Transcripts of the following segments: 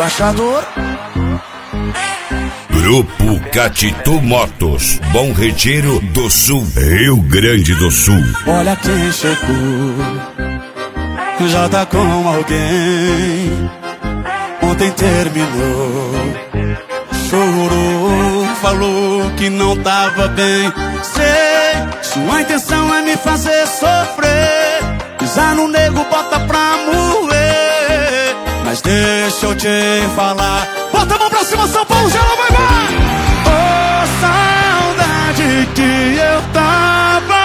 embaixador. Grupo Catito Motos, Bom Retiro do Sul, Rio Grande do Sul. Olha quem chegou, já tá com alguém. Ontem terminou, chorou, falou que não tava bem. Sei, sua intenção é me fazer sofrer, pisar no nego, bota pra moer. Mas deixa eu te falar, bota a mão pra cima, São Paulo, já não vai mais. Oh, saudade que eu tava.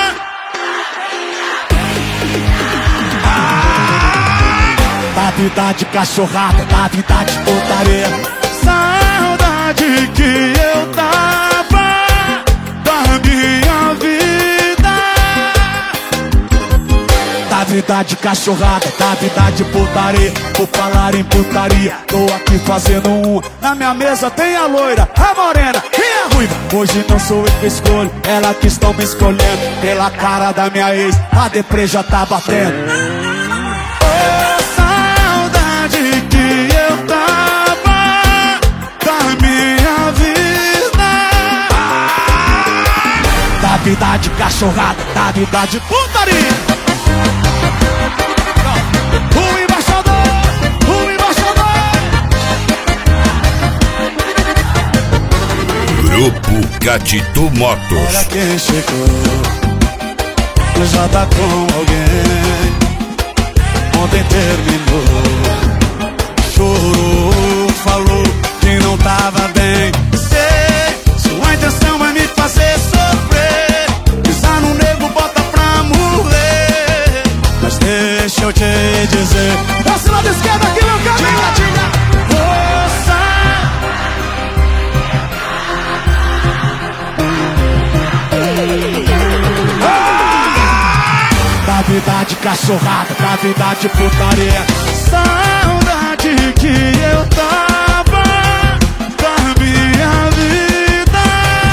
Da vida de cachorrada, da vida de putaria. Saudade que eu tava da minha vida. Da vida de cachorrada, da vida de putaria. Por falar em putaria, tô aqui fazendo um. Na minha mesa tem a loira, a morena e a ruiva. Hoje não sou eu que escolho, ela que estão me escolhendo. Pela cara da minha ex, a deprê já tá batendo. Da vida de cachorrada, da vida de putaria. O embaixador, o embaixador. Grupo Catito Motos. Olha quem chegou, já tá com alguém. Ontem terminou, chorou, falou que não tava bem. Sei, sua intenção é me fazer sofrer, pisar no nego, bota pra morrer. Mas deixa eu te dizer, passe lado esquerdo aqui, meu caminho. Força. Da vida de cachorrada, da vida de putaria. Saudade que eu tava da minha vida.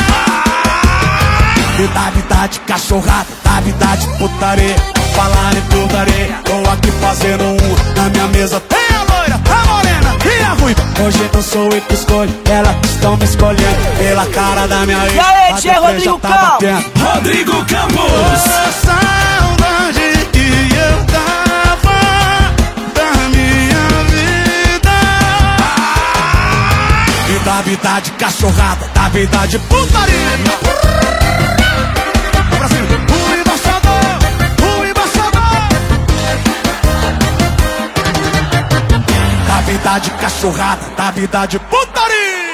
E da vida de cachorrada, da vida de putaria. Falar em putaria, tô aqui fazendo um. Na minha mesa tem a loira, a morena e a ruiva. Hoje não sou eu que escolho, elas estão me escolhendo. Pela cara da minha ex, e aí, tia Rodrigo Campos. Rodrigo Campos. Saudade que eu tava da minha vida. E da vida de cachorrada, da vida de putaria. Pra cima, o embaixador, o embaixador. Da vida de cachorrada, da vida de putaria.